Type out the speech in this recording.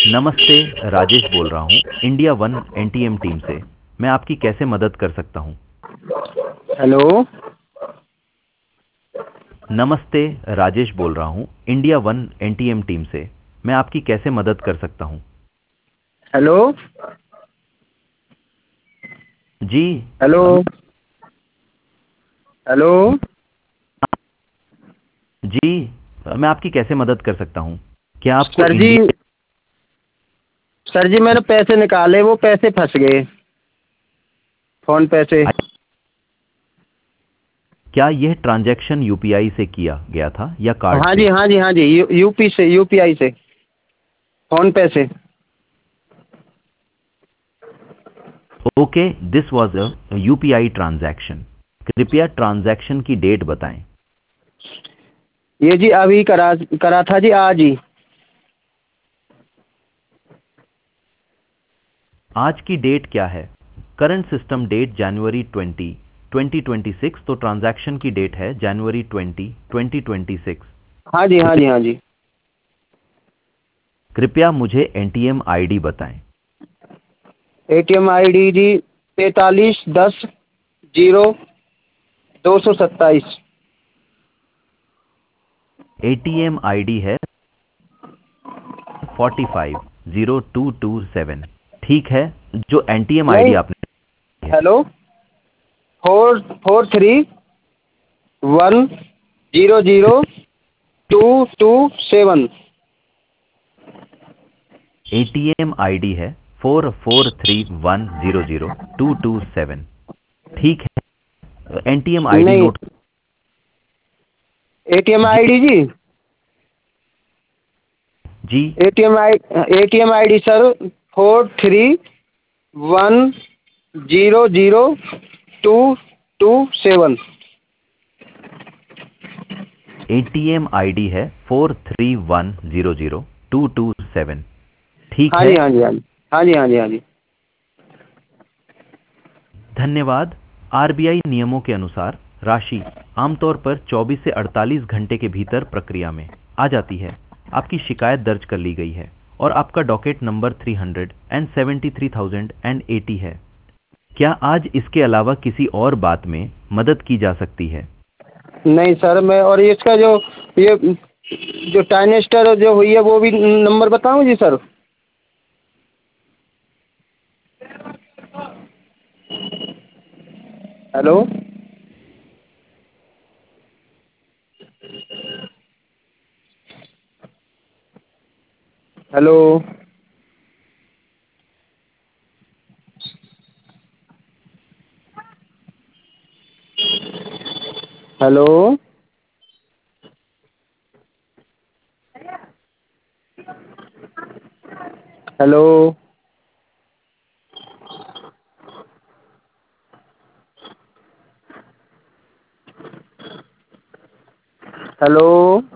नमस्ते। राजेश बोल रहा हूँ इंडिया वन एनटीएम टीम से। मैं आपकी कैसे मदद कर सकता हूँ? हेलो। नमस्ते। राजेश बोल रहा हूँ इंडिया वन एनटीएम टीम से। मैं आपकी कैसे मदद कर सकता हूँ? हेलो। जी। हेलो। Um, hello. जी। मैं आपकी कैसे मदद कर सकता हूँ? क्या आपको सर जी, इंडिया सर जी मैंने पैसे निकाले, वो पैसे फंस गए फोन पे से। क्या यह ट्रांजैक्शन यूपीआई से किया गया था या कार्ड हाँ जी, से? हाँ जी, हाँ जी, यूपी से, यूपीआई से, फोन पे से। Okay, this was a UPI transaction. कृपया ट्रांजैक्शन की डेट बताएं। ये जी अभी करा करा था जी, आज ही। आज की डेट क्या है? करंट सिस्टम डेट जनवरी 20 2026, तो ट्रांजैक्शन की डेट है जनवरी 20 2026। हाँ जी, हाँ जी, हाँ जी। कृपया मुझे एनटीएम आईडी बताएं। एटीएम आईडी जी 4310 0227। एटीएम आईडी है 450227। ठीक है। जो एनटीएम नहीं। आईडी आपने है, हेलो। 4431000227। एटीएम आईडी है 4431000227। ठीक है। एनटीएम आईडी नहीं, नोट। एटीएम जी। आईडी जी, जी। ATM ID sir 43100227। ATM ID है 43100227। ठीक हाँ है। जी, हाँ जी, हाँ जी, हाँ जी, हाँ जी, हाँ जी। धन्यवाद। आरबीआई नियमों के अनुसार राशि आमतौर पर 24 से 48 घंटे के भीतर प्रक्रिया में आ जाती है। आपकी शिकायत दर्ज कर ली गई है और आपका डॉकेट नंबर 373,080 है। क्या आज इसके अलावा किसी और बात में मदद की जा सकती है? नहीं सर, मैं और इसका ये जो टाइनेस्टर जो हुई है वो भी नंबर बताऊं जी sir? Hello. Hello. Hello. Hello. Hello.